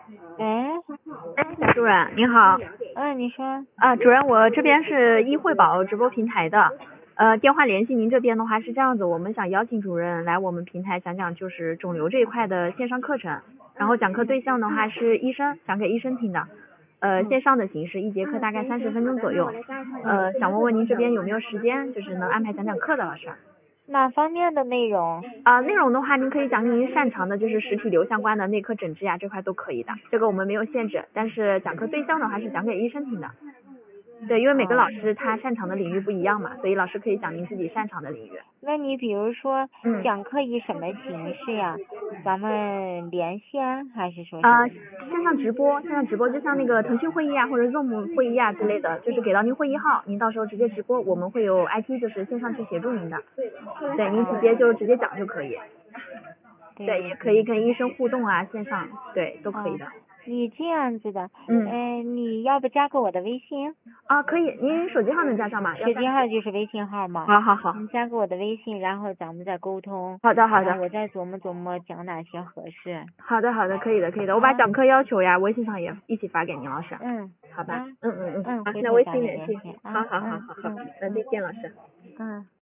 喂， 主任你好。 你说。 主任，我这边是医惠宝直播平台的，电话联系您这边的话是这样子，我们想邀请主任来我们平台讲讲就是肿瘤这一块的线上课程，然后讲课对象的话是医生，讲给医生听的，线上的形式，一节课大概30分钟左右，想问问您这边有没有时间，就是能安排讲讲课的老师。 哪方面的内容？ 内容的话，您可以讲您擅长的，就是实体瘤相关的内科诊治呀，这块都可以的，这个我们没有限制，但是讲课对象的话是讲给医生听的。对，因为每个老师他擅长的领域不一样嘛，所以老师可以讲您自己擅长的领域。 那你比如说讲课以什么形式呀？咱们连线还是说线上直播就像那个腾讯会议啊或者 Zoom 会议啊之类的，就是给到您会议号，您到时候直接直播，我们会有 IT 就是线上去协助您的。对，您直接讲就可以。对，也可以跟医生互动啊，线上对都可以的。 你这样子的，你要不加个我的微信？ 可以，您手机号能加上吗？ 手机号就是微信号吗？ 好。 你加个我的微信，然后咱们再沟通。 好的。 我再琢磨讲哪些合适。 好的，可以的。我把讲课要求呀，微信上也一起发给您老师。好吧。好，那微信联系。好，再见老师。